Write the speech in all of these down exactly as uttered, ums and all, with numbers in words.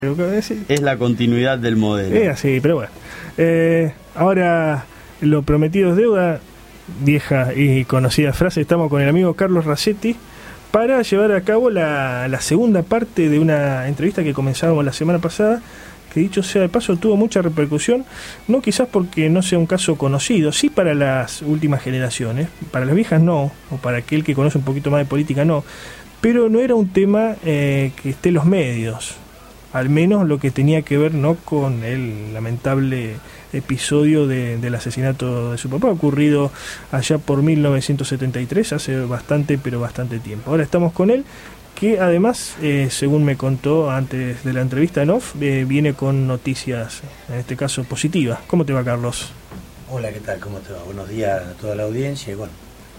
Es la continuidad del modelo. Es así, pero bueno. Eh, ahora, lo prometido es deuda, vieja y conocida frase. Estamos con el amigo Carlos Racetti para llevar a cabo la, la segunda parte de una entrevista que comenzábamos la semana pasada, que dicho sea de paso tuvo mucha repercusión, no quizás porque no sea un caso conocido, sí para las últimas generaciones, para las viejas no, o para aquel que conoce un poquito más de política no, pero no era un tema eh, que esté en los medios, al menos lo que tenía que ver no con el lamentable episodio de, del asesinato de su papá, ocurrido allá por mil novecientos setenta y tres, hace bastante, pero bastante tiempo. Ahora estamos con él, que además, eh, según me contó antes de la entrevista en off, eh, viene con noticias, en este caso positivas. ¿Cómo te va, Carlos? Hola, ¿qué tal? ¿Cómo te va? Buenos días a toda la audiencia. Y bueno,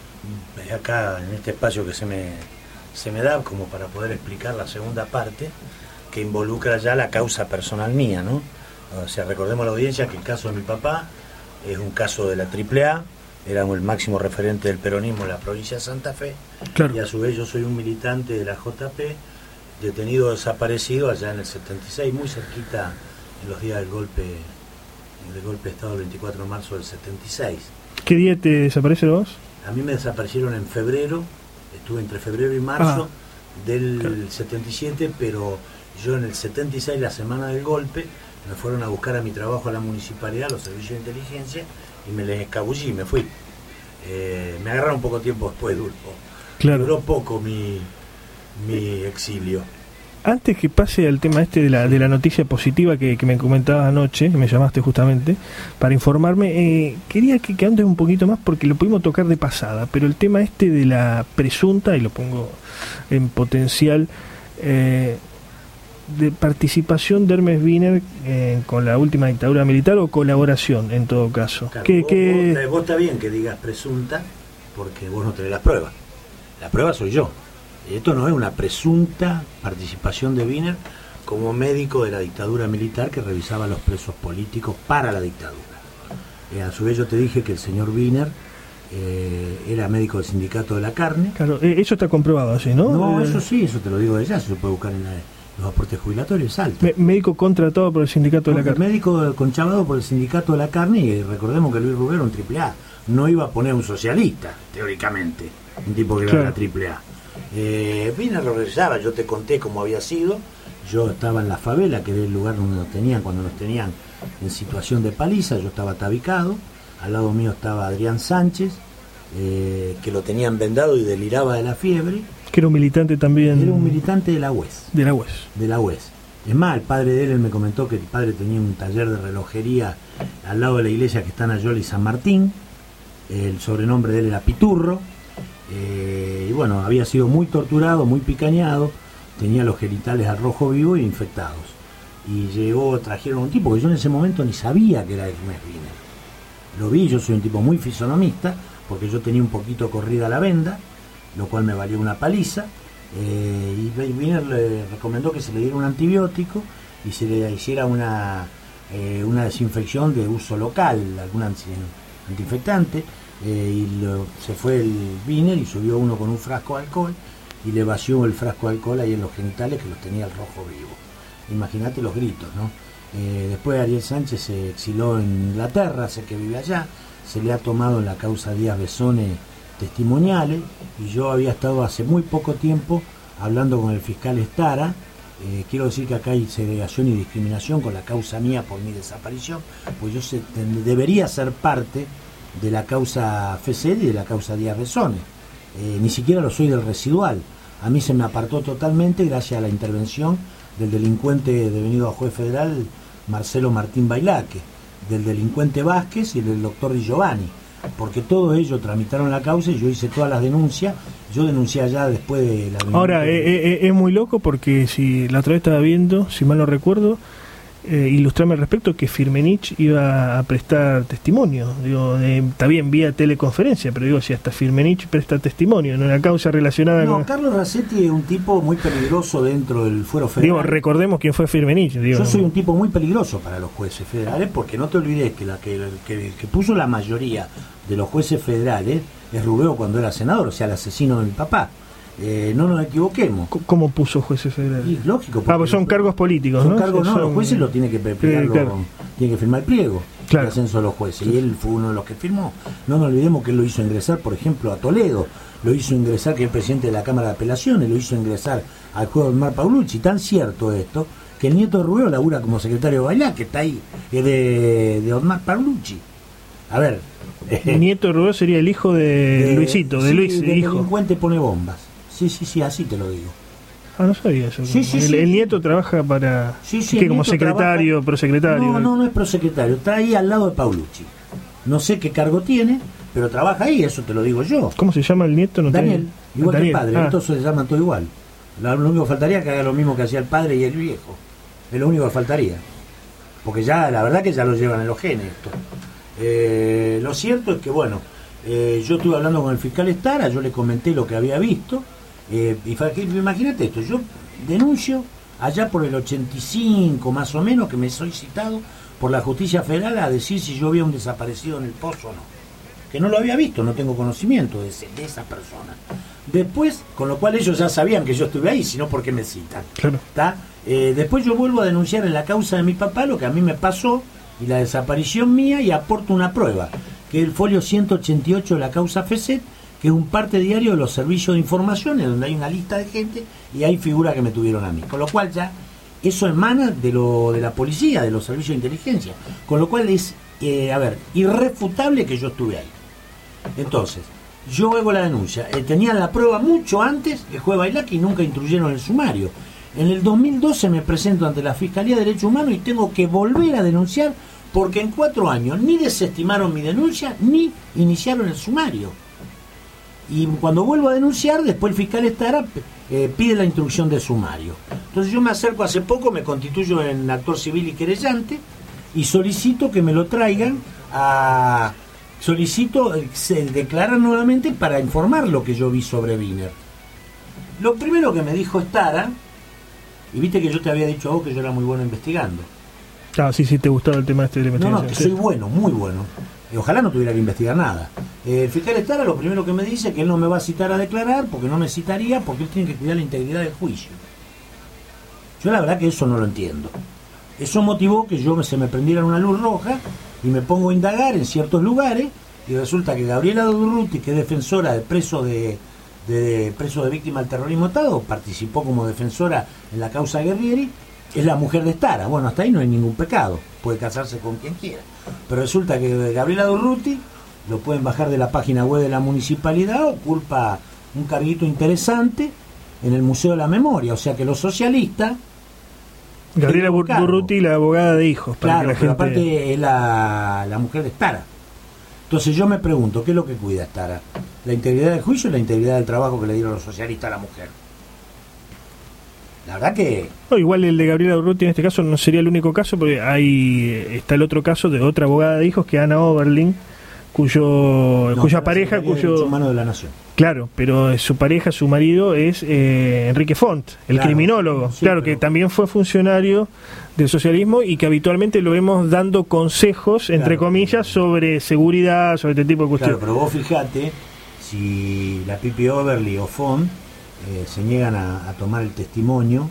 acá en este espacio que se me, se me da como para poder explicar la segunda parte, que involucra ya la causa personal mía, ¿no? O sea, recordemos a la audiencia que el caso de mi papá es un caso de la triple A, era el máximo referente del peronismo en la provincia de Santa Fe, claro. Y a su vez yo soy un militante de la J P, detenido desaparecido allá en el setenta y seis, muy cerquita en los días del golpe, del golpe de Estado el veinticuatro de marzo del setenta y seis. ¿Qué día te desaparecieron vos? A mí me desaparecieron en febrero, estuve entre febrero y marzo ah, del claro. setenta y siete, pero yo en el setenta y seis, la semana del golpe, me fueron a buscar a mi trabajo a la municipalidad, a los servicios de inteligencia, y me les escabullí y me fui. Eh, me agarraron poco tiempo después, duró, claro. duró poco mi, mi exilio. Antes que pase al tema este de la, de la noticia positiva que, que me comentabas anoche, me llamaste justamente, para informarme, eh, quería que, que andes un poquito más porque lo pudimos tocar de pasada, pero el tema este de la presunta, y lo pongo en potencial, eh, de participación de Hermes Wiener eh, con la última dictadura militar o colaboración en todo caso. Claro, ¿Qué, vos, qué... Vos, vos está bien que digas presunta porque vos no tenés las pruebas. La prueba soy yo. Esto no es una presunta participación de Wiener como médico de la dictadura militar que revisaba los presos políticos para la dictadura. Eh, a su vez yo te dije que el señor Wiener eh, era médico del sindicato de la carne. Claro, eh, eso está comprobado así, ¿no? No, eh... eso sí, eso te lo digo de ya, se puede buscar en la... los aportes jubilatorios, alto. Me, médico contratado por el sindicato de la carne. Médico conchavado por el sindicato de la carne, y recordemos que Luis Rubero era un triple A. No iba a poner un socialista, teóricamente, un tipo que claro. era la triple A. Eh, Wiener lo revisaba, yo te conté cómo había sido. Yo estaba en la favela, que era el lugar donde nos tenían, cuando nos tenían en situación de paliza. Yo estaba tabicado, al lado mío estaba Adrián Sánchez, eh, que lo tenían vendado y deliraba de la fiebre. Que era un militante también. Era un militante de la U E S. De la U E S. De la U E S. Es más, el padre de él, él me comentó que el padre tenía un taller de relojería al lado de la iglesia que está en Ayoli y San Martín. El sobrenombre de él era Piturro. Eh, y bueno, había sido muy torturado, muy picañado. Tenía los genitales al rojo vivo e infectados. Y llegó, trajeron un tipo que yo en ese momento ni sabía que era Hermes Wiener. Lo vi, yo soy un tipo muy fisonomista, porque yo tenía un poquito corrida la venda, lo cual me valió una paliza, eh, y Wiener le recomendó que se le diera un antibiótico y se le hiciera una, eh, una desinfección de uso local, algún antiinfectante, eh, y lo, se fue el Wiener y subió uno con un frasco de alcohol y le vació el frasco de alcohol ahí en los genitales, que los tenía el rojo vivo. Imagínate los gritos, ¿no? Eh, después Ariel Sánchez se exiló en Inglaterra, sé que vive allá, se le ha tomado en la causa Díaz Besone testimoniales, y yo había estado hace muy poco tiempo hablando con el fiscal Estara. Eh, quiero decir que acá hay segregación y discriminación con la causa mía por mi desaparición, pues yo se, debería ser parte de la causa F C L y de la causa Díaz Besone. Eh, ni siquiera lo soy del residual. A mí se me apartó totalmente gracias a la intervención del delincuente devenido a juez federal Marcelo Martín Bailaque, del delincuente Vázquez y del doctor Di Giovanni, porque todos ellos tramitaron la causa y yo hice todas las denuncias. Yo denuncié allá después de la... Ahora, eh, eh, es muy loco porque si la otra vez estaba viendo, si mal no recuerdo, eh, ilustrarme al respecto, que Firmenich iba a prestar testimonio. Digo, eh, está bien, vía teleconferencia, pero digo, si hasta Firmenich presta testimonio en una causa relacionada no, con... No, Carlos Racetti es un tipo muy peligroso dentro del fuero federal. Digo, recordemos quién fue Firmenich. Digo, yo soy un tipo muy peligroso para los jueces federales, porque no te olvides que la que, que, que puso la mayoría de los jueces federales es Rubeo cuando era senador, o sea, el asesino de mi papá. Eh, no nos equivoquemos. ¿Cómo puso jueces federales? Y lógico. Ah, pues son cargos políticos, son ¿no? Cargos, no, son... los jueces lo tienen que preparar, eh, claro. tienen que firmar el pliego claro. de ascenso de los jueces. Y él fue uno de los que firmó. No nos olvidemos que él lo hizo ingresar, por ejemplo, a Toledo, lo hizo ingresar, que es presidente de la Cámara de Apelaciones, lo hizo ingresar al juez Osmar Paulucci. Tan cierto esto, que el nieto de Rubeo labura como secretario de Bailá, que está ahí, es de, de Osmar Paulucci. A ver. El nieto de Rubeo sería el hijo de, de Luisito, de sí, Luis, de hijo. delincuente pone bombas. Sí, sí, sí, así te lo digo. Ah, no sabía eso. Sí, sí, el, sí. el nieto trabaja para... Sí, sí, ¿qué, el como nieto secretario, trabaja... prosecretario? No, no, no es prosecretario. Está ahí al lado de Paulucci. No sé qué cargo tiene, pero trabaja ahí, eso te lo digo yo. ¿Cómo se llama el nieto? No Daniel, tiene... igual Daniel. que el padre. Ah. Entonces se llaman todo igual. Lo único que faltaría es que haga lo mismo que hacía el padre y el viejo. Es lo único que faltaría. Porque ya, la verdad que ya lo llevan en los genes esto. Eh, lo cierto es que, bueno, eh, yo estuve hablando con el fiscal Estara, yo le comenté lo que había visto. Eh, y imagínate esto, yo denuncio allá por el ochenta y cinco más o menos, que me soy citado por la justicia federal a decir si yo había un desaparecido en el pozo o no, que no lo había visto, no tengo conocimiento de, ese, de esa persona. Después, con lo cual ellos ya sabían que yo estuve ahí, sino porque me citan. Claro. Eh, después yo vuelvo a denunciar en la causa de mi papá lo que a mí me pasó y la desaparición mía, y aporto una prueba, que es el folio ciento ochenta y ocho de la causa FESET, que es un parte diario de los servicios de información, en donde hay una lista de gente y hay figuras que me tuvieron a mí. Con lo cual ya eso emana de lo de la policía, de los servicios de inteligencia. Con lo cual es, eh, a ver, irrefutable que yo estuve ahí. Entonces, yo hago la denuncia. Eh, tenían la prueba mucho antes, el juez Bailac, y nunca instruyeron el sumario. En el dos mil doce me presento ante la Fiscalía de Derechos Humanos y tengo que volver a denunciar porque en cuatro años ni desestimaron mi denuncia ni iniciaron el sumario. Y cuando vuelvo a denunciar, después el fiscal Estara eh, pide la instrucción de sumario. Entonces yo me acerco hace poco, me constituyo en actor civil y querellante y solicito que me lo traigan a... Solicito eh, se declarar nuevamente para informar lo que yo vi sobre Wiener. Lo primero que me dijo Estara, y viste que yo te había dicho a vos que yo era muy bueno investigando. Ah, sí, sí, te gustaba el tema este de la No, investigación. no, que sí. soy bueno, muy bueno. Y ojalá no tuviera que investigar nada. Eh, el fiscal Estara lo primero que me dice es que él no me va a citar a declarar, porque no me citaría, porque él tiene que cuidar la integridad del juicio. Yo la verdad que eso no lo entiendo. Eso motivó que yo me, se me prendiera una luz roja y me pongo a indagar en ciertos lugares, y resulta que Gabriela Durruti, que es defensora de presos de, de, de presos de víctimas del terrorismo Estado, participó como defensora en la causa Guerrieri, es la mujer de Estara. Bueno, hasta ahí no hay ningún pecado, puede casarse con quien quiera. Pero resulta que Gabriela Durruti lo pueden bajar de la página web de la municipalidad, ocupa un carguito interesante en el Museo de la Memoria, o sea que los socialistas... Gabriela Durruti, la abogada de hijos. Para Claro, que la pero gente... aparte es la, la mujer de Estara. Entonces yo me pregunto, ¿qué es lo que cuida Estara? ¿La integridad del juicio o la integridad del trabajo que le dieron los socialistas a la mujer? La verdad que... No, igual el de Gabriela Durruti en este caso no sería el único caso, porque hay está el otro caso de otra abogada de hijos, que es Ana Oberlin, cuyo no, cuya pareja, cuyo cuyo... humano de la nación. Claro, pero su pareja, su marido es eh, Enrique Font, el Claro, criminólogo, sí, claro, pero... que también fue funcionario del socialismo y que habitualmente lo vemos dando consejos, entre claro, comillas, sobre seguridad, sobre este tipo de cuestiones. Claro, pero vos fijate, si la Pipi Oberli o Font eh, se niegan a, a tomar el testimonio,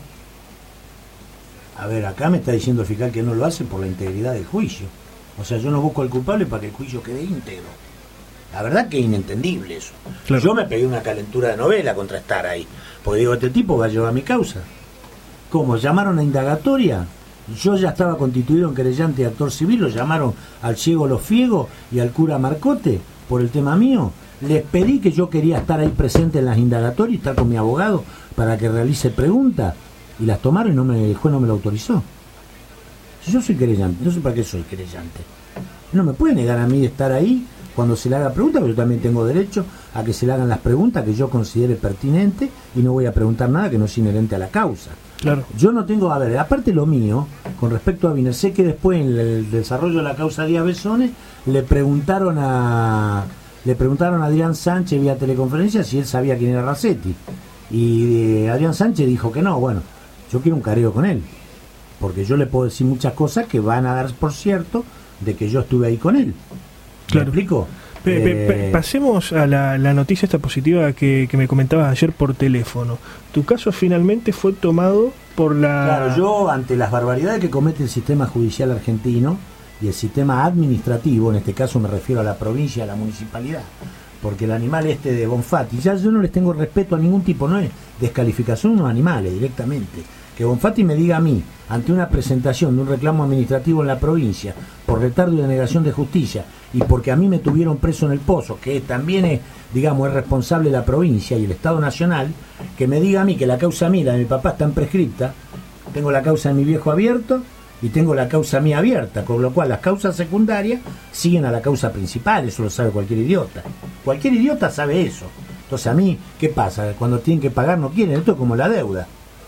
a ver, acá me está diciendo el fiscal que no lo hace por la integridad del juicio. O sea, yo no busco al culpable para que el juicio quede íntegro. La verdad que es inentendible eso. Claro. Yo me pegué una calentura de novela contra estar ahí, porque digo, este tipo va a llevar mi causa. ¿Cómo? ¿Llamaron a indagatoria? Yo ya estaba constituido en querellante y actor civil, lo llamaron al ciego Los Fiegos y al cura Marcote por el tema mío. Les pedí que yo quería estar ahí presente en las indagatorias y estar con mi abogado para que realice preguntas, y las tomaron y no me, el juez no me lo autorizó. Si yo soy querellante, no sé para qué soy querellante. No me puede negar a mí estar ahí cuando se le haga pregunta, pero yo también tengo derecho a que se le hagan las preguntas que yo considere pertinentes, y no voy a preguntar nada que no es inherente a la causa. Claro. Yo no tengo, a ver, aparte lo mío, con respecto a Wiener, sé que después en el desarrollo de la causa Díaz Besones le preguntaron a le preguntaron a Adrián Sánchez vía teleconferencia si él sabía quién era Racetti, y eh, Adrián Sánchez dijo que no. Bueno, yo quiero un careo con él, porque yo le puedo decir muchas cosas que van a dar por cierto de que yo estuve ahí con él. ¿Me Claro. explico? Pe, pe, pe, Eh, pasemos a la, la noticia esta positiva que, que me comentabas ayer por teléfono. Tu caso finalmente fue tomado por la... Claro, yo ante las barbaridades que comete el sistema judicial argentino y el sistema administrativo, en este caso me refiero a la provincia, a la municipalidad, porque el animal este de Bonfatti, ya yo no les tengo respeto a ningún tipo, no es descalificación de los animales directamente. Que Bonfatti me diga a mí, ante una presentación de un reclamo administrativo en la provincia, por retardo y denegación de justicia, y porque a mí me tuvieron preso en el Pozo, que también es, digamos, es responsable la provincia y el Estado Nacional, que me diga a mí que la causa mía, la de mi papá, está prescripta, tengo la causa de mi viejo abierto y tengo la causa mía abierta, con lo cual las causas secundarias siguen a la causa principal, eso lo sabe cualquier idiota. Cualquier idiota sabe eso. Entonces a mí, ¿qué pasa? Cuando tienen que pagar no quieren, esto es como la deuda.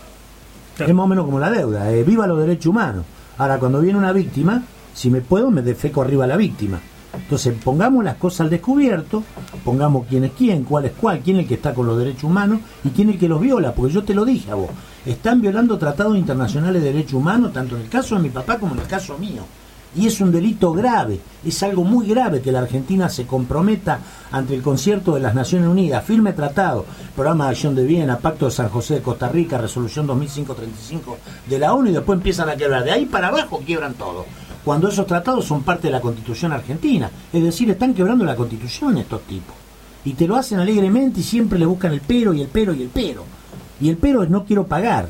Claro. Es más o menos como la deuda, eh, viva los derechos humanos. Ahora, cuando viene una víctima, si me puedo, me defeco arriba a la víctima. Entonces, pongamos las cosas al descubierto, pongamos quién es quién, cuál es cuál, quién es el que está con los derechos humanos y quién es el que los viola, porque yo te lo dije a vos. Están violando tratados internacionales de derechos humanos, tanto en el caso de mi papá como en el caso mío. Y es un delito grave, es algo muy grave que la Argentina se comprometa ante el concierto de las Naciones Unidas, firme tratado, Programa de Acción de Viena, Pacto de San José de Costa Rica, Resolución dos mil quinientos treinta y cinco de la ONU, y después empiezan a quebrar. De ahí para abajo quiebran todo, cuando esos tratados son parte de la Constitución argentina. Es decir, están quebrando la Constitución estos tipos. Y te lo hacen alegremente y siempre le buscan el pero y el pero y el pero. Y el pero es no quiero pagar.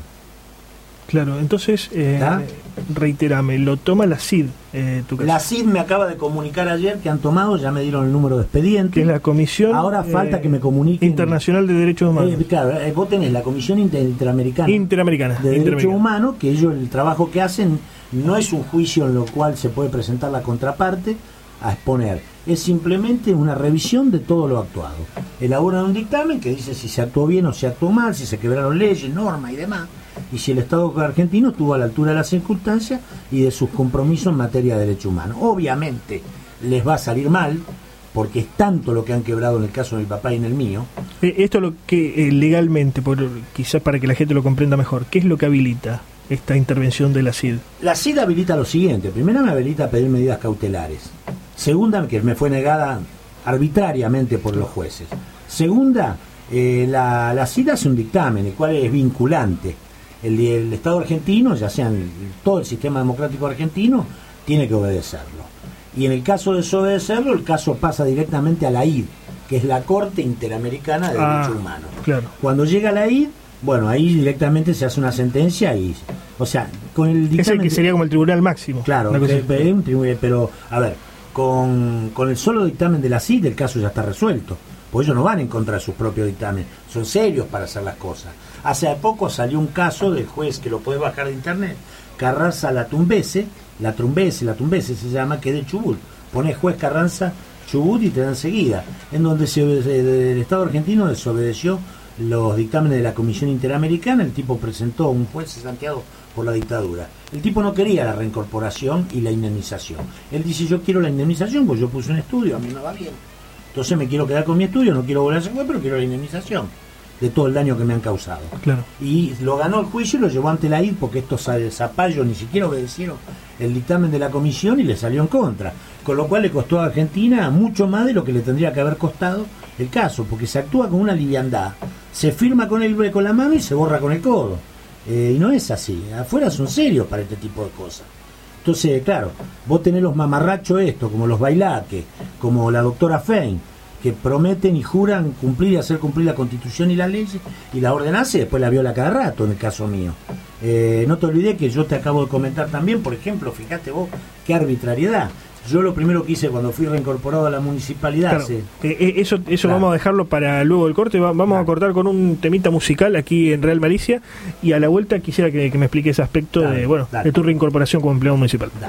Claro, entonces, eh, reiterame, lo toma la C I D, eh, tu caso. La C I D me acaba de comunicar ayer que han tomado, ya me dieron el número de expediente. Que es la Comisión Ahora falta eh, que me comuniquen. Internacional de Derechos Humanos. Eh, claro, eh, vos tenés la Comisión Inter- Interamericana, Interamericana. de Derechos Interamericana. Humanos, que ellos el trabajo que hacen no es un juicio en lo cual se puede presentar la contraparte a exponer. Es simplemente una revisión de todo lo actuado. Elaboran un dictamen que dice si se actuó bien o se actuó mal, si se quebraron leyes, normas y demás, y si el Estado argentino estuvo a la altura de las circunstancias y de sus compromisos en materia de derechos humanos. Obviamente les va a salir mal, porque es tanto lo que han quebrado en el caso de mi papá y en el mío. Eh, esto lo que eh, legalmente, por, quizás para que la gente lo comprenda mejor, ¿qué es lo que habilita esta intervención de la C I D? La C I D habilita lo siguiente. Primera, me habilita a pedir medidas cautelares. Segunda, que me fue negada arbitrariamente por los jueces. Segunda, eh, la, la C I D hace un dictamen, el cual es vinculante. El, el Estado argentino, ya sea en todo el sistema democrático argentino, tiene que obedecerlo. Y en el caso de desobedecerlo, el caso pasa directamente a la I D, que es la Corte Interamericana de Ah, Derechos Humanos. claro. Cuando llega a la I D, bueno, ahí directamente se hace una sentencia y, o sea, con el dictamen... Es el que sería como el tribunal máximo. Claro, Una cosa que- así. pero, un tribu- pero, a ver, con, con el solo dictamen de la C I D el caso ya está resuelto, porque ellos no van en contra de sus propios dictámenes, son serios para hacer las cosas. Hace poco salió un caso del juez que lo puede bajar de internet, Carranza Latumbese, Latumbese, Latumbese se llama, que es de Chubut. Pones juez Carranza Chubut y te da enseguida, en donde se, obede- el Estado argentino desobedeció los dictámenes de la Comisión Interamericana. El tipo presentó un juez Santiago por la dictadura. El tipo no quería la reincorporación y la indemnización. Él dice, yo quiero la indemnización, pues yo puse un estudio, a mí me va bien. Entonces me quiero quedar con mi estudio, no quiero volver a ser juez, pero quiero la indemnización de todo el daño que me han causado. Claro. Y lo ganó el juicio y lo llevó ante la I D, porque estos zapallos ni siquiera obedecieron el dictamen de la comisión y le salió en contra. Con lo cual le costó a Argentina mucho más de lo que le tendría que haber costado el caso, porque se actúa con una liviandad, se firma con el con la mano y se borra con el codo. Eh, y no es así. Afuera son serios para este tipo de cosas. Entonces, claro, vos tenés los mamarrachos estos, como los Bailaques, como la doctora Fein, que prometen y juran cumplir y hacer cumplir la Constitución y las leyes, y la ordenanza y después la viola cada rato, en el caso mío. Eh, no te olvides que yo te acabo de comentar también, por ejemplo, fíjate vos, qué arbitrariedad. Yo lo primero que hice cuando fui reincorporado a la municipalidad... Claro. hace- Eh, eh, eso eso Claro. vamos a dejarlo para luego del corte. Va- vamos Claro. a cortar con un temita musical aquí en Real Malicia, y a la vuelta quisiera que, que me explique ese aspecto Dale, de bueno dale. de tu reincorporación como empleado municipal. Dale.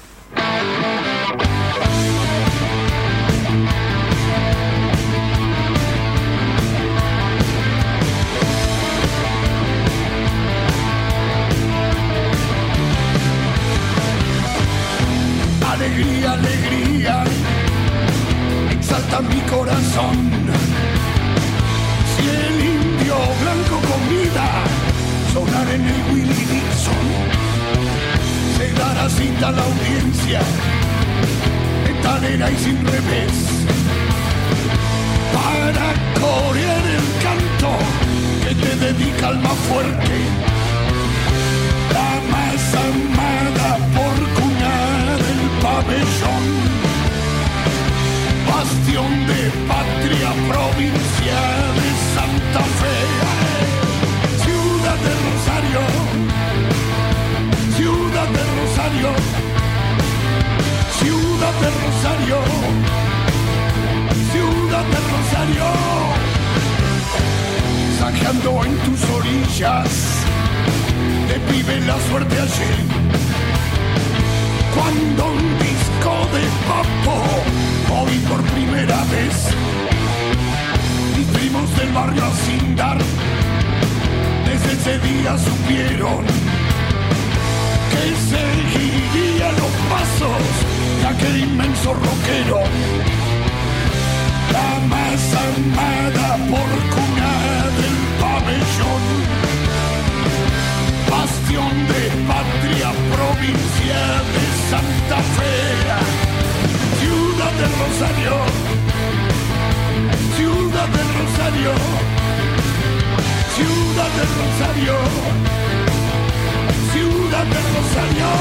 Alegría, alegría, exalta mi corazón. Si el indio blanco con vida sonar en el Willie Dixon, se dará cita a la audiencia, en talera y sin revés. para corear el canto que te dedica al más fuerte, la más amada por cuna del pabellón, bastión de patria, provincia de Santa Fe, ciudad de Rosario, ciudad de Rosario, ciudad de Rosario, ciudad de Rosario, saqueando en tus orillas, te pibe la suerte allí. Cuando un disco de papo oí por primera vez, mis primos del barrio a Sindar, desde ese día supieron que seguiría los pasos de aquel inmenso rockero, la más amada por cuna del pabellón, bastión de patria, provincia de Santa Fe, ciudad de Rosario, ciudad de Rosario, ciudad de Rosario, ciudad de Rosario.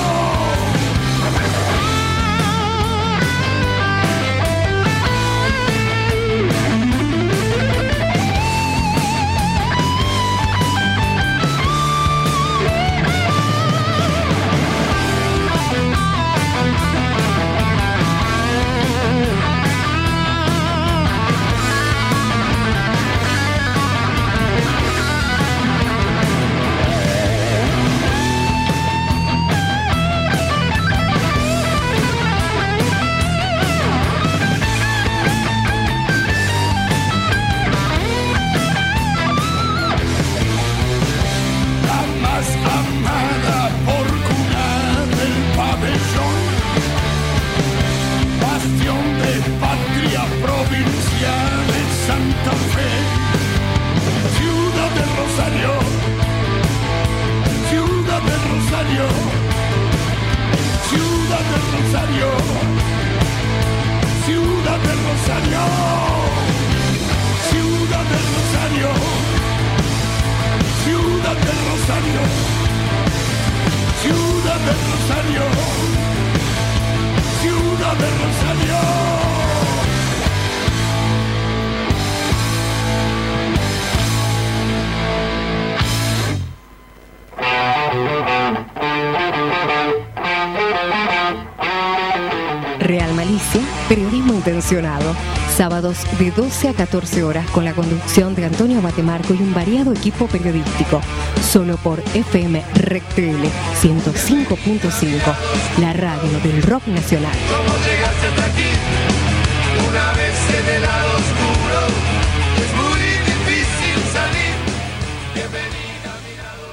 Real Malicia, periodismo intencionado. Sábados de doce a catorce horas con la conducción de Antonio Batemarco y un variado equipo periodístico. Solo por F M Rec T L ciento cinco punto cinco, la radio del rock nacional. ¿Cómo llegaste hasta aquí? Una vez en el lado oscuro, es muy difícil salir. Bienvenida a mi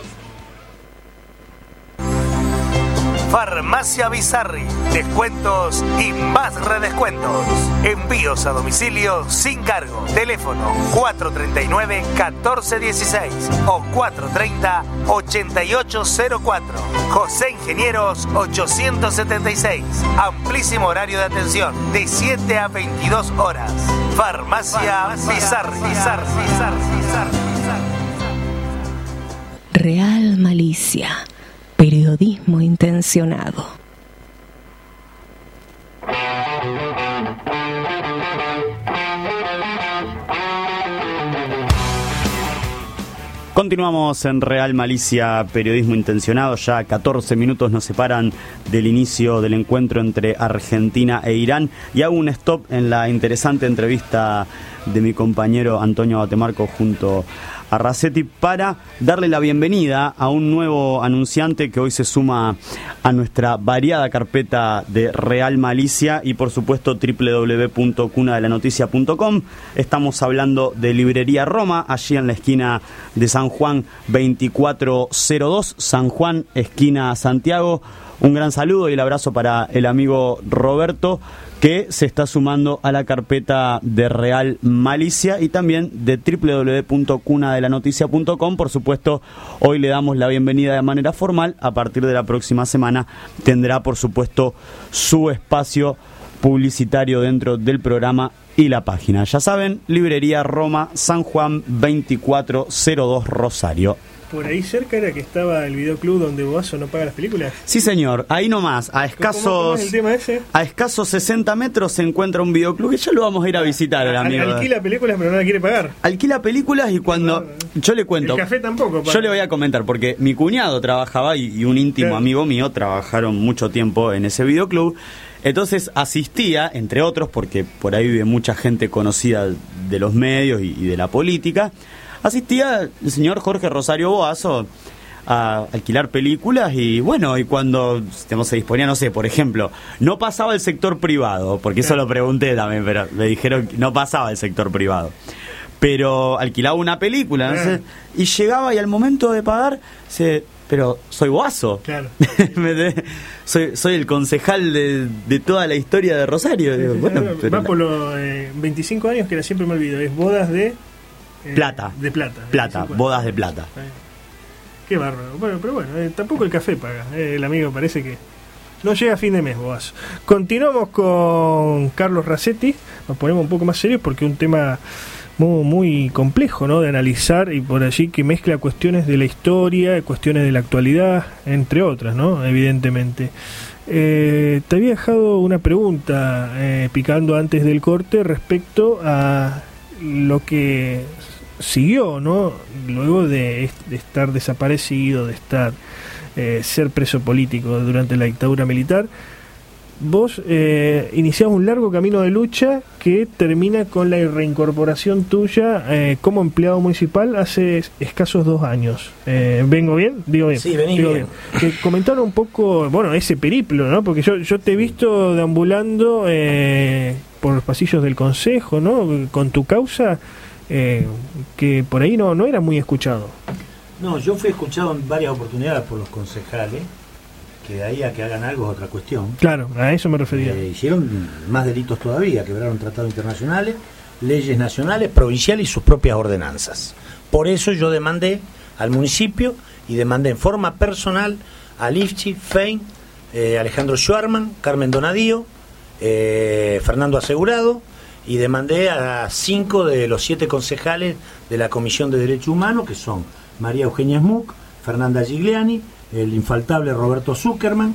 lado oscuro. Farmacia Bizarri, descuentos y más redescuentos. Envíos a domicilio sin cargo. Teléfono cuatro treinta y nueve, catorce dieciséis o cuatro treinta, ochenta y ocho cero cuatro. José Ingenieros ochocientos setenta y seis. Amplísimo horario de atención de siete a veintidós horas. Farmacia Bizarri. Bizarri, Bizarri, Bizarri. Real Malicia, periodismo intencionado. Continuamos en Real Malicia, periodismo intencionado. Ya catorce minutos nos separan del inicio del encuentro entre Argentina e Irán. Y hago un stop en la interesante entrevista de mi compañero Antonio Batemarco junto a Rasetti para darle la bienvenida a un nuevo anunciante que hoy se suma a nuestra variada carpeta de Real Malicia y por supuesto doble u doble u doble u punto cuna de la noticia punto com. Estamos hablando de Librería Roma, allí en la esquina de San Juan veinticuatro cero dos, San Juan, esquina Santiago. Un gran saludo y el abrazo para el amigo Roberto, que se está sumando a la carpeta de Real Malicia y también de doble u doble u doble u punto cuna de la noticia punto com. Por supuesto, hoy le damos la bienvenida de manera formal. A partir de la próxima semana tendrá, por supuesto, su espacio publicitario dentro del programa y la página. Ya saben, Librería Roma, San Juan veinticuatro cero dos Rosario. Por ahí cerca era que estaba el videoclub donde Boazo no paga las películas. Sí, señor, ahí nomás, a escasos ¿Cómo, cómo es el tema ese? a escasos sesenta metros se encuentra un videoclub que ya lo vamos a ir a visitar, el Al, amigo. alquila películas pero no la quiere pagar. Alquila películas y cuando No, no. yo le cuento, El café tampoco paga. yo le voy a comentar porque mi cuñado trabajaba y, y un íntimo Claro. amigo mío trabajaron mucho tiempo en ese videoclub. Entonces asistía, entre otros, porque por ahí vive mucha gente conocida de los medios y, y de la política, asistía el señor Jorge Rosario Boazo a alquilar películas y bueno, y cuando digamos, se disponía, no sé, por ejemplo, no pasaba el sector privado, porque eso lo pregunté también, pero me dijeron que no pasaba el sector privado. Pero alquilaba una película, no sé, y llegaba y al momento de pagar, se, pero soy Boazo. Claro. soy, soy el concejal de, de toda la historia de Rosario. Digo, bueno, pero va por los eh, veinticinco años que era, siempre me olvido, es bodas de eh, Plata. De plata. Plata, veinticinco bodas años. de plata. Eh, Qué bárbaro. Bueno, pero bueno, eh, tampoco el café paga. Eh, el amigo parece que no llega a fin de mes, Boazo. Continuamos con Carlos Racetti. Nos ponemos un poco más serios porque es un tema muy, muy complejo, ¿no?, de analizar, y por allí que mezcla cuestiones de la historia, cuestiones de la actualidad, entre otras, ¿no?, evidentemente. Eh, te había dejado una pregunta eh, picando antes del corte respecto a lo que siguió, ¿no?, luego de, de estar desaparecido, de estar eh, ser preso político durante la dictadura militar. Vos eh, iniciás un largo camino de lucha que termina con la reincorporación tuya eh, como empleado municipal hace escasos dos años. Eh, ¿Vengo bien? Digo bien. Sí, venís Digo bien. Que comentaron un poco, bueno, ese periplo, ¿no? Porque yo, yo te he visto deambulando eh, por los pasillos del Consejo, ¿no?, con tu causa, eh, que por ahí no, no era muy escuchado. No, yo fui escuchado en varias oportunidades por los concejales, que de ahí a que hagan algo es otra cuestión. Claro, a eso me refería. Eh, hicieron más delitos todavía, quebraron tratados internacionales, leyes nacionales, provinciales y sus propias ordenanzas. Por eso yo demandé al municipio y demandé en forma personal a Lifchi, Fein, eh, Alejandro Schwarman, Carmen Donadío, eh, Fernando Asegurado, y demandé a cinco de los siete concejales de la Comisión de Derechos Humanos, que son María Eugenia Smuck, Fernanda Gigliani, el infaltable Roberto Zuckerman,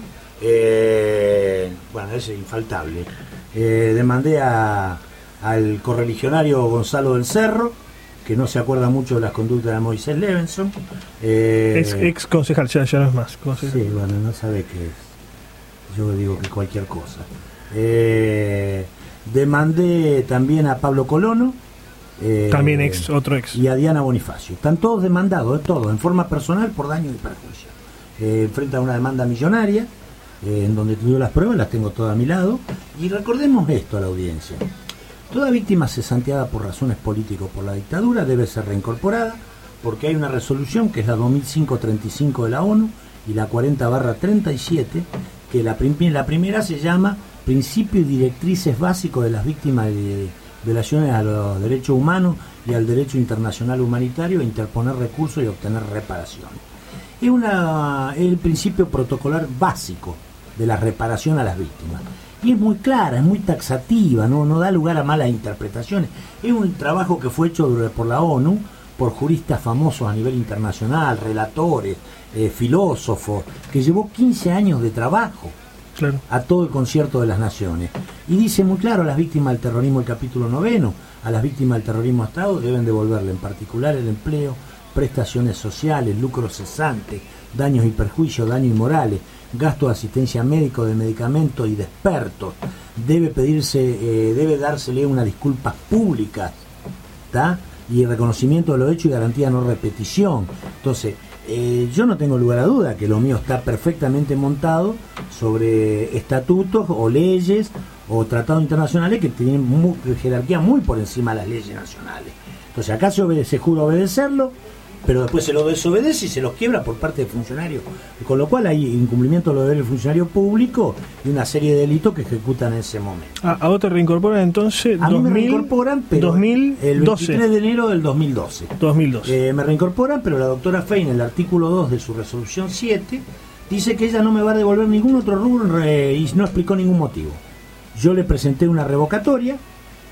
eh, bueno, ese infaltable. Eh, demandé a, al correligionario Gonzalo del Cerro, que no se acuerda mucho de las conductas de Moisés Levenson. Eh, Es ex concejal, ya, ya no es más concejal. Sí, bueno, no sabe qué es. Yo digo que cualquier cosa. Eh, demandé también a Pablo Colono. Eh, También ex, otro ex. Y a Diana Bonifacio. Están todos demandados, todos, en forma personal por daño y perjuicio. Eh, enfrenta a una demanda millonaria, eh, en donde tuve las pruebas, las tengo todas a mi lado. Y recordemos esto a la audiencia. Toda víctima cesanteada por razones políticas por la dictadura debe ser reincorporada, porque hay una resolución que es la dos mil cinco treinta y cinco de la ONU y la cuarenta barra treinta y siete, que la, prim la primera se llama Principios y Directrices Básicos de las Víctimas de violaciones a los derechos humanos y al derecho internacional humanitario, a interponer recursos y obtener reparaciones. Es, una, es el principio protocolar básico de la reparación a las víctimas. Y es muy clara, es muy taxativa, no, no da lugar a malas interpretaciones. Es un trabajo que fue hecho por la ONU, por juristas famosos a nivel internacional, relatores, eh, filósofos, que llevó quince años de trabajo. Claro. A todo el concierto de las naciones. Y dice muy claro a las víctimas del terrorismo, el capítulo noveno, a las víctimas del terrorismo Estado deben devolverle en particular el empleo, prestaciones sociales, lucros cesantes, daños y perjuicios, daños inmorales, gastos de asistencia médica, de medicamentos y de expertos. Debe pedirse, eh, debe dársele unas disculpas públicas, ¿tá?, y reconocimiento de lo hecho y garantía de no repetición. Entonces, Eh, yo no tengo lugar a duda que lo mío está perfectamente montado sobre estatutos o leyes o tratados internacionales que tienen muy, jerarquía muy por encima de las leyes nacionales. Entonces acá se, obede, se jura obedecerlo, pero después se lo desobedece y se los quiebra por parte del funcionario. Con lo cual hay incumplimiento de los deberes del funcionario público y una serie de delitos que ejecutan en ese momento. Ah, ¿a vos te reincorporan entonces? A mí dos mil, me reincorporan, pero dos mil doce. el veintitrés de enero del dos mil doce. dos mil doce. Eh, me reincorporan, pero la doctora Fein, en el artículo dos de su resolución siete, dice que ella no me va a devolver ningún otro rubro y no explicó ningún motivo. Yo le presenté una revocatoria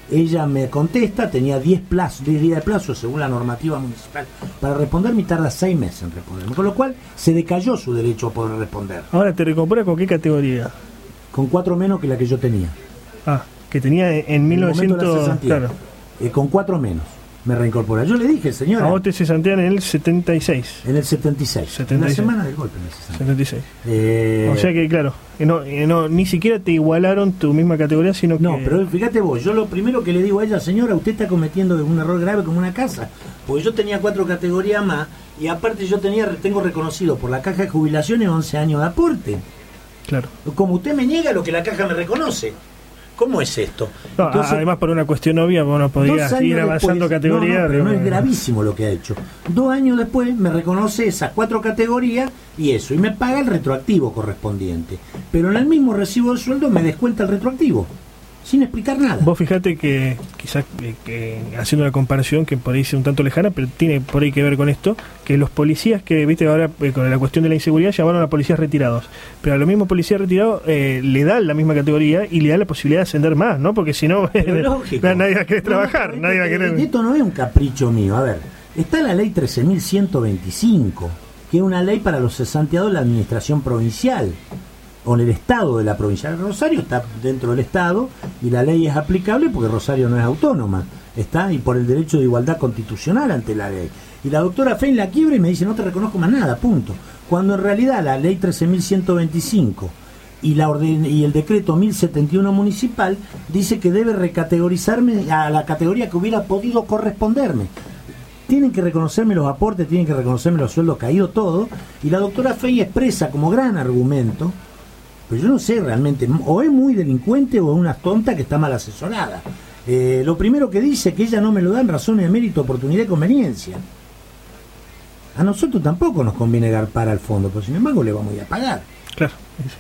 Ella me contesta, tenía diez plazos, diez días de plazo según la normativa municipal para responderme y tarda seis meses en responderme, con lo cual se decayó su derecho a poder responder. Ahora, ¿te recompone con qué categoría? Con cuatro menos que la que yo tenía. Ah, que tenía en mil novecientos... Claro. Eh, con cuatro menos me reincorpora. Yo le dije, señora... A vos te cesantean en el setenta y seis. En el setenta y seis. setenta y seis. En la semana del golpe me cesantean. setenta y seis. Eh, o sea que, claro, que no, que no, ni siquiera te igualaron tu misma categoría, sino que... No, pero fíjate vos, yo lo primero que le digo a ella, señora, usted está cometiendo un error grave como una casa, porque yo tenía cuatro categorías más, y aparte yo tenía tengo reconocido por la caja de jubilaciones once años de aporte. Claro. Como usted me niega lo que la caja me reconoce. ¿Cómo es esto? No, Entonces, además, por una cuestión obvia, vos no podías ir avanzando después, categoría. No, no, pero pero... no es gravísimo lo que ha hecho. Dos años después me reconoce esas cuatro categorías y eso, y me paga el retroactivo correspondiente. Pero en el mismo recibo de sueldo me descuenta el retroactivo, sin explicar nada. Vos fijate que, quizás, que, que haciendo una comparación que por ahí es un tanto lejana, pero tiene por ahí que ver con esto, que los policías que, viste, ahora eh, con la cuestión de la inseguridad llamaron a policías retirados, pero a los mismos policías retirados eh, le dan la misma categoría y le dan la posibilidad de ascender más, ¿no? Porque si no, nadie va a querer trabajar, no, nadie va a querer... Esto no es un capricho mío, a ver, está la ley trece mil ciento veinticinco, que es una ley para los cesanteados de la administración provincial, o en el estado de la provincia. Rosario está dentro del estado y la ley es aplicable porque Rosario no es autónoma, está, y por el derecho de igualdad constitucional ante la ley. Y la doctora Fein la quiebra y me dice, no te reconozco más nada, punto. Cuando en realidad la ley trece mil ciento veinticinco y la orden y el decreto mil setenta y uno municipal dice que debe recategorizarme a la categoría que hubiera podido corresponderme. Tienen que reconocerme los aportes, tienen que reconocerme los sueldos caídos, todo, y la doctora Fein expresa como gran argumento, pero yo no sé realmente, o es muy delincuente o es una tonta que está mal asesorada. Eh, lo primero que dice que ella no me lo da en razones de mérito, oportunidad y conveniencia. A nosotros tampoco nos conviene garpar al fondo, pero sin embargo le vamos a ir a pagar. Claro.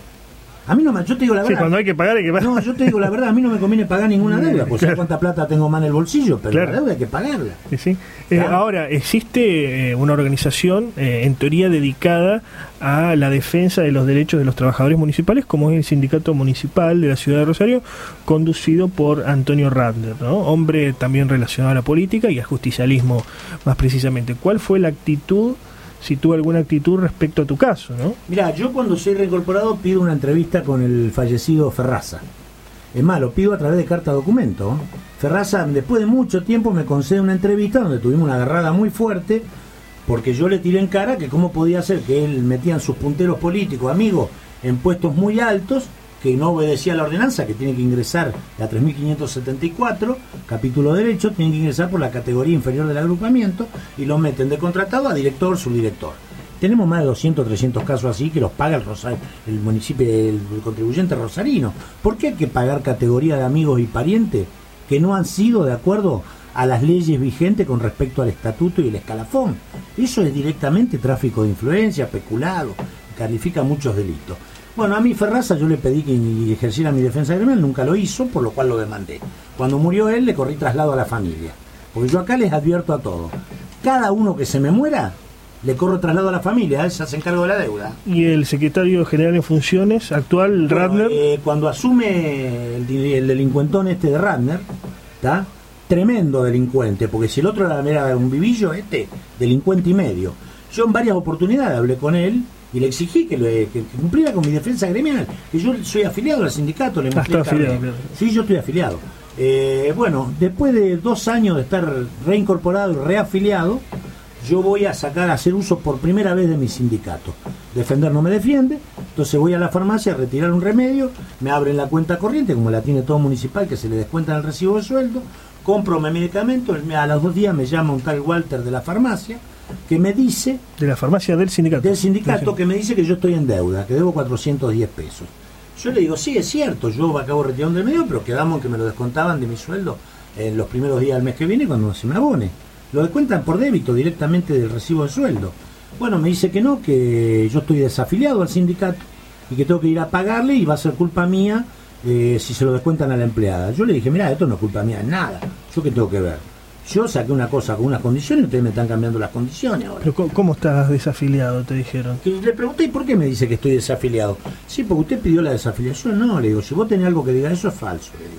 A mí no me, yo te digo la verdad. Sí, cuando hay que pagar hay que pagar. No, yo te digo la verdad, a mí no me conviene pagar ninguna deuda, porque claro. sé cuánta plata tengo más en el bolsillo, pero claro. la deuda hay que pagarla. Sí, sí. Eh, ahora, existe eh, una organización, eh, en teoría, dedicada a la defensa de los derechos de los trabajadores municipales, como es el Sindicato Municipal de la Ciudad de Rosario, conducido por Antonio Radner, ¿no? Hombre también relacionado a la política y al justicialismo, más precisamente. ¿Cuál fue la actitud, si tuvo alguna actitud respecto a tu caso, ¿no? Mirá, yo cuando soy reincorporado pido una entrevista con el fallecido Ferraza. Es más, lo pido a través de carta documento. ¿eh? Ferraza, después de mucho tiempo, me concede una entrevista donde tuvimos una agarrada muy fuerte, porque yo le tiré en cara que cómo podía ser que él metían sus punteros políticos, amigos, en puestos muy altos, que no obedecía a la ordenanza, que tiene que ingresar la tres mil quinientos setenta y cuatro, capítulo derecho, tienen que ingresar por la categoría inferior del agrupamiento, y los meten de contratado a director, subdirector. Tenemos más de doscientos, trescientos casos así que los paga el, Rosario, el municipio, el, el contribuyente rosarino. ¿Por qué hay que pagar categoría de amigos y parientes que no han sido de acuerdo a las leyes vigentes con respecto al estatuto y el escalafón? Eso es directamente tráfico de influencia, peculado, califica muchos delitos. Bueno, a mí Ferraza yo le pedí que ejerciera mi defensa gremial, nunca lo hizo, por lo cual lo demandé. Cuando murió él, le corrí traslado a la familia. Porque yo acá les advierto a todos, cada uno que se me muera, le corro traslado a la familia, él se hace cargo de la deuda. ¿Y el secretario general en funciones actual, bueno, Radner? Eh, cuando asume el, el delincuentón este de Radner, ¿está? Tremendo delincuente, porque si el otro era, era un vivillo, este, delincuente y medio. Yo en varias oportunidades hablé con él, y le exigí que, le, que, que cumpliera con mi defensa gremial, que yo soy afiliado al sindicato, le mostré ah, afiliado, claro. Sí, yo estoy afiliado. Eh, bueno, después de dos años de estar reincorporado y reafiliado, yo voy a sacar, a hacer uso por primera vez de mi sindicato. Defender no me defiende, entonces voy a la farmacia a retirar un remedio, me abren la cuenta corriente, como la tiene todo municipal, que se le descuenta en el recibo de sueldo, compro mi medicamento, a los dos días me llama un tal Walter de la farmacia, que me dice... De la farmacia del sindicato. Del sindicato, que me dice que yo estoy en deuda, que debo cuatrocientos diez pesos. Yo le digo, sí, es cierto, yo acabo retirando el medio, pero quedamos en que me lo descontaban de mi sueldo en los primeros días del mes que viene cuando se me abone. Lo descuentan por débito directamente del recibo de sueldo. Bueno, me dice que no, que yo estoy desafiliado al sindicato y que tengo que ir a pagarle y va a ser culpa mía eh, si se lo descuentan a la empleada. Yo le dije, mira, esto no es culpa mía, nada. ¿Yo qué tengo que ver? Yo saqué una cosa con unas condiciones y ustedes me están cambiando las condiciones ahora. ¿Pero cómo estás desafiliado? Te dijeron. Que le pregunté, ¿y por qué me dice que estoy desafiliado? Sí, porque usted pidió la desafiliación. No, le digo, si vos tenés algo que diga eso es falso, le digo.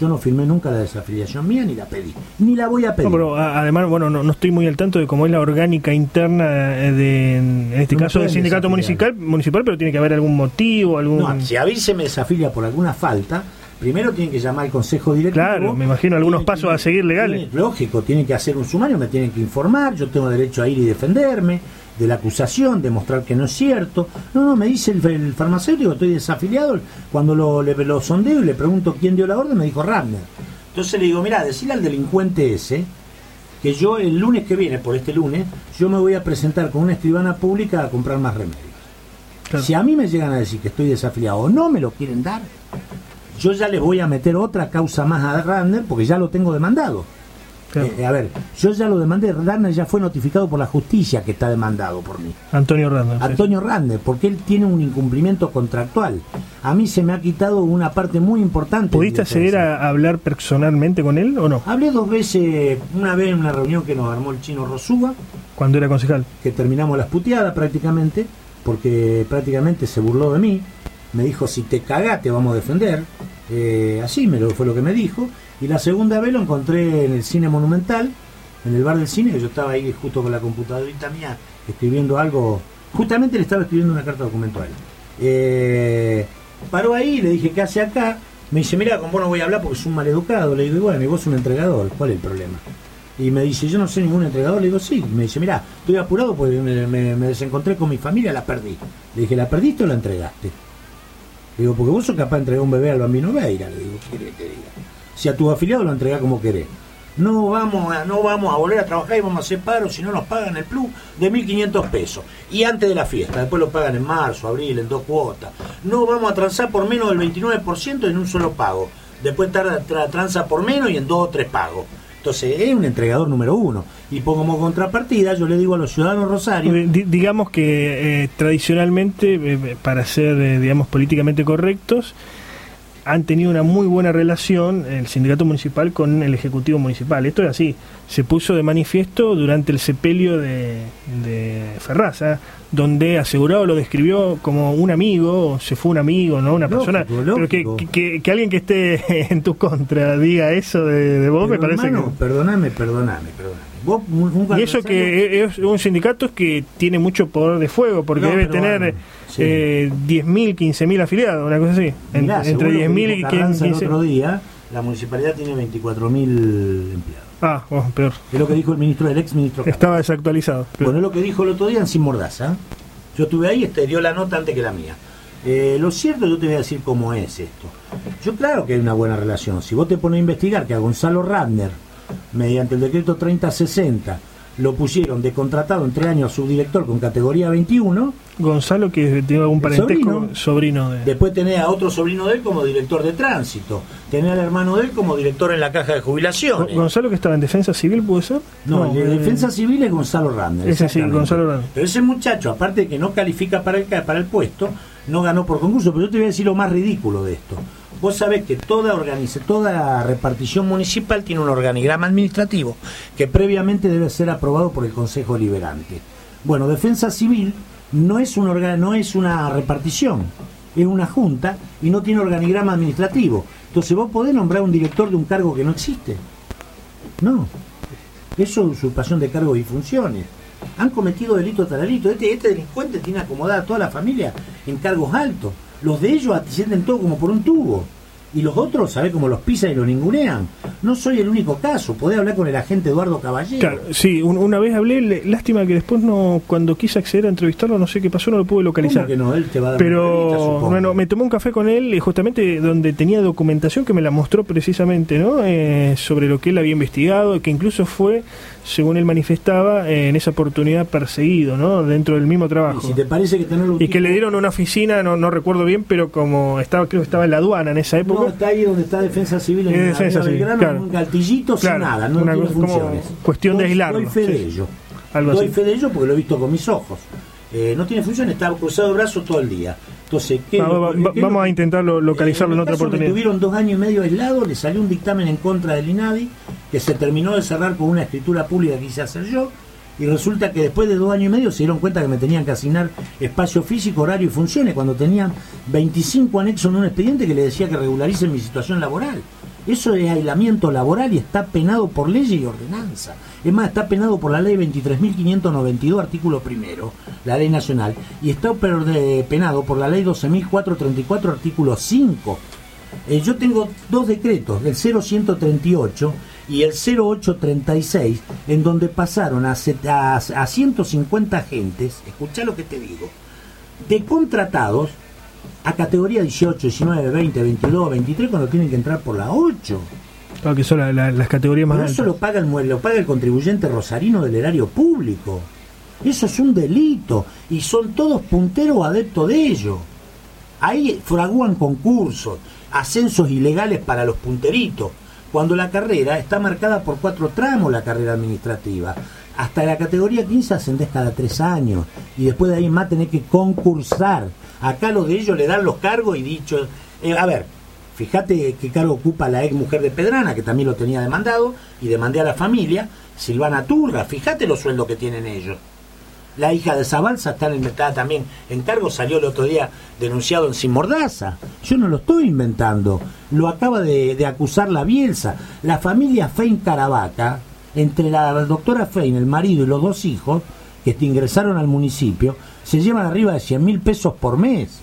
Yo no firmé nunca la desafiliación mía, ni la pedí, ni la voy a pedir. No, pero a, además, bueno, no, no estoy muy al tanto de cómo es la orgánica interna de, en este No caso, del sindicato municipal, municipal, pero tiene que haber algún motivo, algún... No, si a mí se me desafilia por alguna falta, primero tienen que llamar al consejo directivo. Claro, me imagino algunos Tienen pasos que- a seguir legales. tienen- lógico, tienen que hacer un sumario, me tienen que informar, yo tengo derecho a ir y defenderme de la acusación, demostrar que no es cierto. No, no, me dice el, el farmacéutico, estoy desafiliado. Cuando lo, le, lo sondeo y le pregunto quién dio la orden, me dijo Radner. Entonces le digo, mirá, decirle al delincuente ese que yo el lunes que viene, por este lunes, yo me voy a presentar con una escribana pública a comprar más remedios. Claro. Si a mí me llegan a decir que estoy desafiliado o no me lo quieren dar, yo ya les voy a meter otra causa más a Radner porque ya lo tengo demandado. Claro. Eh, a ver, yo ya lo demandé, Radner ya fue notificado por la justicia que está demandado por mí. Antonio Randall. sí. Antonio Radner, porque él tiene un incumplimiento contractual. A mí se me ha quitado una parte muy importante. ¿Pudiste de mi acceder defensa. a hablar personalmente con él o no? Hablé dos veces, una vez en una reunión que nos armó el chino Rosúa, Cuando era concejal. que terminamos las puteadas prácticamente, porque prácticamente se burló de mí. Me dijo, si te cagás te vamos a defender. Eh, así me lo, fue lo que me dijo. Y la segunda vez lo encontré en el Cine Monumental, en el bar del cine, que yo estaba ahí justo con la computadorita mía, escribiendo algo. Justamente le estaba escribiendo una carta documento a él. Eh, paró ahí, le dije, ¿qué hace acá? Me dice, mira, con vos no voy a hablar porque es un maleducado. Le digo, y bueno, y vos sos un entregador, ¿cuál es el problema? Y me dice, yo no soy ningún entregador. Le digo, sí. Y me dice, mira, estoy apurado porque me, me, me desencontré con mi familia, la perdí. Le dije, ¿la perdiste o la entregaste? Le digo, porque vos sos capaz de entregar un bebé al bambino Veira. Le digo, ¿qué querés que te diga? Si a tus afiliados lo entregás como querés. No vamos, a, no vamos a volver a trabajar y vamos a hacer paro si no nos pagan el plus de mil quinientos pesos. Y antes de la fiesta, después lo pagan en marzo, abril, en dos cuotas. No vamos a transar por menos del veintinueve por ciento en un solo pago. Después tarda, tra, transa por menos y en dos o tres pagos. Entonces es un entregador número uno. Y por como contrapartida yo le digo a los ciudadanos rosarios... Eh, di- digamos que eh, tradicionalmente, eh, para ser, eh, digamos, políticamente correctos, han tenido una muy buena relación el sindicato municipal con el ejecutivo municipal. Esto es así. Se puso de manifiesto durante el sepelio de, de Ferraza, donde asegurado lo describió como un amigo, se fue un amigo, ¿no? Una Lógico, persona. Pero que, lógico. que, que- que alguien que esté en tu contra diga eso de, de vos, Pero, me parece hermano, que. perdoname, perdoname, perdoname. Vos, un, un Y eso adversario- que es un sindicato que tiene mucho poder de fuego, porque No, debe pero tener bueno, sí. eh, diez mil, quince mil afiliados, una cosa así. En- Mirá, según entre lo que diez mil dijo y Carranza el quince. otro día, la municipalidad tiene veinticuatro mil empleados. Ah, oh, peor. Es lo que dijo el ministro, el ex ministro. Estaba desactualizado. Bueno, es lo que dijo el otro día en Sin Mordaza. Yo estuve ahí, este dio la nota antes que la mía. Eh, lo cierto, yo te voy a decir cómo es esto. Yo claro que hay una buena relación. Si vos te pones a investigar que a Gonzalo Radner, mediante el decreto treinta sesenta, lo pusieron de contratado en tres años a subdirector con categoría veintiuno, Gonzalo, que tiene algún El parentesco, sobrino. sobrino de. después tenés a otro sobrino de él como director de tránsito, tenés al hermano de él como director en la caja de jubilaciones. Gonzalo, que estaba en defensa civil, ¿puede ser? No, el de eh, defensa civil es Gonzalo Radner. Ese sí, exactamente. Gonzalo Radner. Pero ese muchacho, aparte de que no califica para el, ca- para el puesto, no ganó por concurso. Pero yo te voy a decir lo más ridículo de esto. Vos sabés que toda organiza, toda repartición municipal tiene un organigrama administrativo que previamente debe ser aprobado por el Consejo Liberante. Bueno, Defensa Civil no es un orga- no es una repartición, es una junta y no tiene organigrama administrativo. Entonces vos podés nombrar un director de un cargo que no existe. No. Eso es usurpación de cargos y funciones. Han cometido delitos talalito. Este, este delincuente tiene acomodada a toda la familia en cargos altos. Los de ellos ascienden todo como por un tubo. Y los otros, ¿sabés cómo los pisan y los ningunean? No soy el único caso. Podés hablar con el agente Eduardo Caballero. Claro, sí, un- una vez hablé, le- lástima que después no, cuando quise acceder a entrevistarlo, no sé qué pasó, no lo pude localizar. ¿Cómo que no? Él te va a dar una entrevista, Pero supongo. bueno, me tomé un café con él, eh, justamente donde tenía documentación que me la mostró precisamente, ¿no? Eh, sobre lo que él había investigado, que incluso fue, según él manifestaba, eh, en esa oportunidad perseguido, ¿no? Dentro del mismo trabajo. Y si te parece que tenerlo un Y que tipo- le dieron una oficina, no, no recuerdo bien, pero como estaba, creo que estaba en la aduana en esa época. No, está ahí donde está Defensa Civil en Es la Defensa Avenida Civil, Belgrano, claro. un galtillito sin Claro, nada, no una tiene cosa como funciones. cuestión de Doy- aislarlo, Doy fe sí. de ello. Algo Doy así. fe de ello porque lo he visto con mis ojos. Eh, no tiene función, está cruzado de brazos todo el día. Entonces, ¿qué Va- es lo- va- qué es lo- vamos a intentarlo localizarlo Eh, en otra caso que oportunidad. Tuvieron dos años y medio aislados, le salió un dictamen en contra del INADI que se terminó de cerrar con una escritura pública que quise hacer yo. Y resulta que después de dos años y medio se dieron cuenta que me tenían que asignar espacio físico, horario y funciones cuando tenían veinticinco anexos en un expediente que le decía que regularicen mi situación laboral. Eso es aislamiento laboral y está penado por ley y ordenanza. Es más, está penado por la ley veintitrés mil quinientos noventa y dos, artículo primero, la ley nacional, y está penado por la ley doce mil cuatrocientos treinta y cuatro, artículo cinco. Eh, yo tengo dos decretos, el cero ciento treinta y ocho y el cero ochocientos treinta y seis, en donde pasaron a, a, a ciento cincuenta agentes, escuchá lo que te digo, de contratados a categoría dieciocho, diecinueve, veinte, veintidós, veintitrés, cuando tienen que entrar por la ocho. Claro, que son la, la, las categorías más Pero altas. eso lo paga, el, lo paga el contribuyente rosarino del erario público. Eso es un delito. Y son todos punteros o adeptos de ello. Ahí fragúan concursos, ascensos ilegales para los punteritos, cuando la carrera está marcada por cuatro tramos, la carrera administrativa. Hasta la categoría quince ascendés cada tres años, y después de ahí más tenés que concursar. Acá los de ellos le dan los cargos y dicho, eh, a ver, fíjate qué cargo ocupa la ex mujer de Pedrana, que también lo tenía demandado, y demandé a la familia, Silvana Turra, fíjate los sueldos que tienen ellos. La hija de Zabalza está inventada también en cargo, salió el otro día denunciado en Sin Mordaza. Yo no lo estoy inventando, lo acaba de, de acusar la Bielsa. La familia Fein Caravaca, entre la doctora Fein, el marido y los dos hijos que ingresaron al municipio, se llevan arriba de cien mil pesos por mes.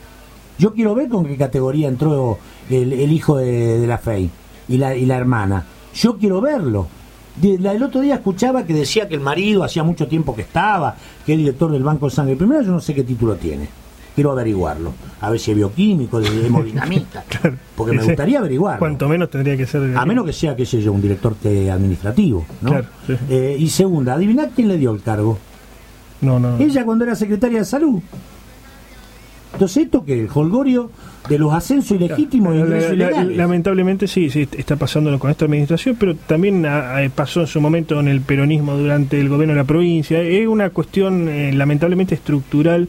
Yo quiero ver con qué categoría entró el, el hijo de, de la Fein y la, y la hermana. Yo quiero verlo. De, la, el otro día escuchaba que decía que el marido hacía mucho tiempo que estaba, que es director del Banco de Sangre. Primero, yo no sé qué título tiene. Quiero averiguarlo. A ver si es bioquímico, de hemodinamista. Claro, porque me gustaría averiguarlo. Cuanto menos tendría que ser. A menos que sea, qué sé yo, un director administrativo, ¿no? Claro, sí. eh, y segunda, adivinad quién le dio el cargo. No, no, no. Ella, cuando era secretaria de salud. Entonces, esto que el jolgorio de los ascensos ilegítimos, la, ingresos la, ilegales. Lamentablemente sí, sí, está pasando con esta administración, pero también a, a, pasó en su momento en el peronismo durante el gobierno de la provincia. Es una cuestión eh, lamentablemente estructural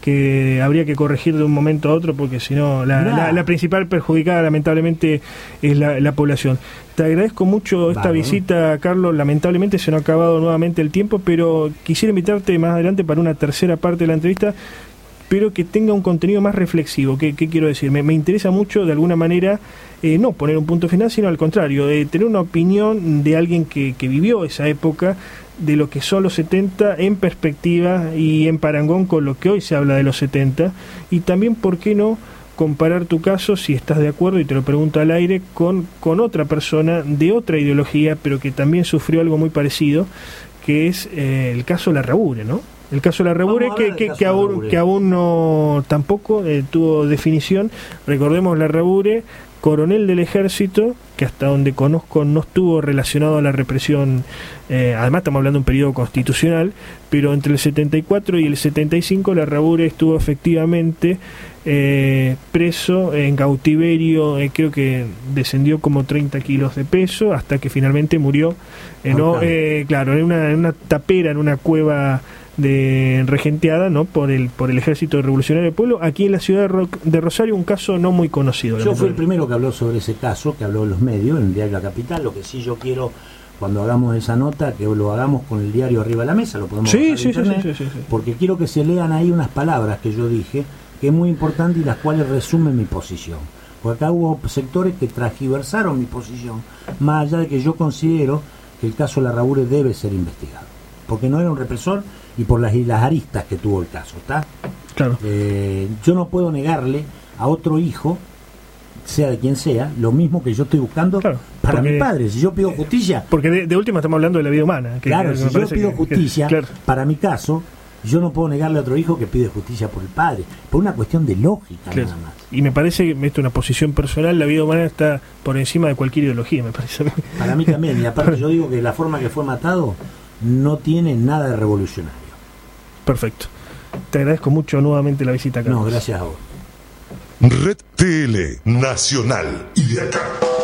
que habría que corregir de un momento a otro, porque si no, la, la, la principal perjudicada lamentablemente es la, la población. Te agradezco mucho esta vale, visita, Carlos. Lamentablemente se nos ha acabado nuevamente el tiempo, pero quisiera invitarte más adelante para una tercera parte de la entrevista, pero que tenga un contenido más reflexivo. ¿Qué, qué quiero decir? Me, me interesa mucho, de alguna manera, eh, no poner un punto final, sino al contrario, de tener una opinión de alguien que, que vivió esa época, de lo que son los setenta en perspectiva y en parangón con lo que hoy se habla de los setenta, y también, ¿por qué no?, comparar tu caso, si estás de acuerdo, y te lo pregunto al aire, con, con otra persona de otra ideología, pero que también sufrió algo muy parecido, que es eh, el caso Larrabure, ¿no? El caso de Larrabure, que, que, que, aún, que aún no tampoco eh, tuvo definición. Recordemos, Larrabure, coronel del ejército, que hasta donde conozco no estuvo relacionado a la represión, eh, además estamos hablando de un periodo constitucional, pero entre el setenta y cuatro y el setenta y cinco Larrabure estuvo efectivamente eh, preso en cautiverio, eh, creo que descendió como treinta kilos de peso, hasta que finalmente murió, eh, no, eh, claro, en una, en una tapera, en una cueva de regenteada, ¿no?, por el por el Ejército Revolucionario del Pueblo, aquí en la ciudad de, Ro de Rosario, un caso no muy conocido. Yo fui el primero que habló sobre ese caso, que habló en los medios, en el diario La Capital. Lo que sí yo quiero, cuando hagamos esa nota, que lo hagamos con el diario arriba de la mesa, lo podemos sí, bajar sí, en internet, sí, sí, sí, sí. porque quiero que se lean ahí unas palabras que yo dije, que es muy importante y las cuales resumen mi posición. Porque acá hubo sectores que transgiversaron mi posición, más allá de que yo considero que el caso Larrabure debe ser investigado, porque no era un represor, y por las, las aristas que tuvo el caso, ¿está? Claro. Eh, yo no puedo negarle a otro hijo, sea de quien sea, lo mismo que yo estoy buscando, claro, para porque, mi padre. Si yo pido justicia... Porque de, de última estamos hablando de la vida humana. Que, claro, que si yo pido que, justicia, que, claro, para mi caso, yo no puedo negarle a otro hijo que pide justicia por el padre, por una cuestión de lógica, claro, nada más. Y me parece que, esto es una posición personal, la vida humana está por encima de cualquier ideología, me parece a mí. Para mí también, y aparte yo digo que la forma que fue matado no tiene nada de revolucionario. Perfecto. Te agradezco mucho nuevamente la visita, Carlos. No, gracias a vos. Red T L Nacional y de acá.